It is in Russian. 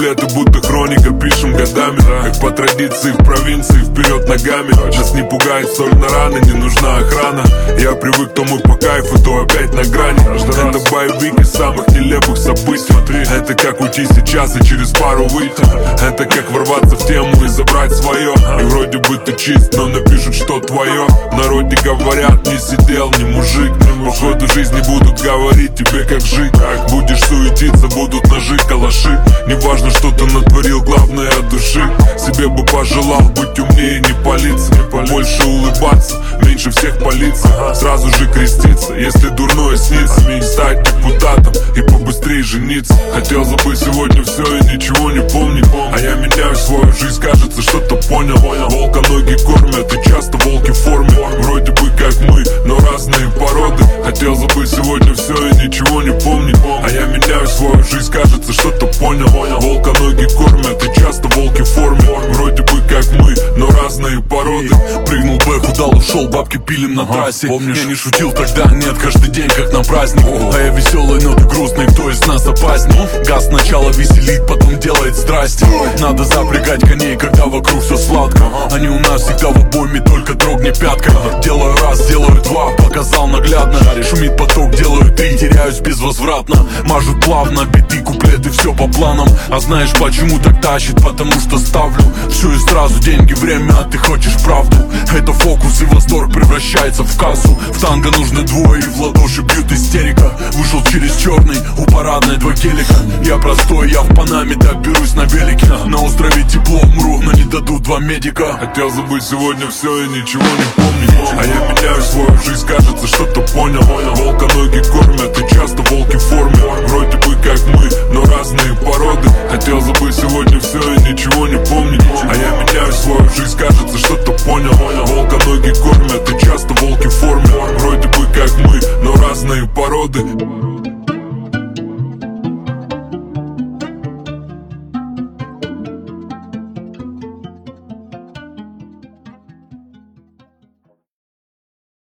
куплеты будто хроника, пишем годами. Как по традиции в провинции, вперед ногами. Нас не пугает стольно раны, не нужна охрана. Я привык, то мы по кайфу, то опять на грани. Это боевик из самых нелепых событий. Это как уйти сейчас и через пару выйти. Это как ворваться в тему и забрать свое. И вроде бы ты чист, но напишут, что твое. В народе говорят, не сидел, не мужик. По ходу жизни будут говорить тебе, как жить. Будешь суетиться, будут ножи, калаши. Неважно, что ты натворил, главное от души. Себе бы пожелал быть умнее, не палиться. Больше улыбаться, меньше всех палиться. Сразу же креститься, если дурное снится. Стать депутатом и побыстрее жениться. Хотел забыть сегодня все и ничего не помнить. А я меняю свою жизнь, кажется, что-то понял. Волка ноги кормят и часто волки в форме. Вроде бы как мы, но разные породы. Хотел забыть сегодня все и ничего не помнить. А я меняю свою жизнь, кажется, что-то понял. Волка ноги кормят и часто волки в форме. Вроде бы как мы, но разные породы. Прыгнул бэк, удал, ушел, бабки пилим на трассе. Помнишь, я не шутил тогда, нет, каждый день как на праздник. А я веселый, но ты грустный, кто из нас опасней? Газ сначала веселит, потом делает страсти. Надо запрягать коней, когда вокруг все сладко. Они у нас всегда в обойме, только трогни пяткой. Делаю раз, делаю два, показал наглядно. Шумит поток, делаю три, теряюсь безвозвратно. Мажут плавно, биты, куплеты, все по планам. А знаешь почему так тащит? Потому что ставлю все и сразу деньги, время, а ты хочешь правду. Это фокус и восторг превращается в кассу. В танго нужны двое и в ладоши бьют истерика. Вышел через черный, у парадной два гелика. Я простой, я в Панаме, так берусь на велике. На острове тепло, умру, но не дадут два медика. Хотел забыть сегодня все и ничего не помнить. А я меняю свою жизнь, кажется, что-то понял. Волка ноги кормят и часто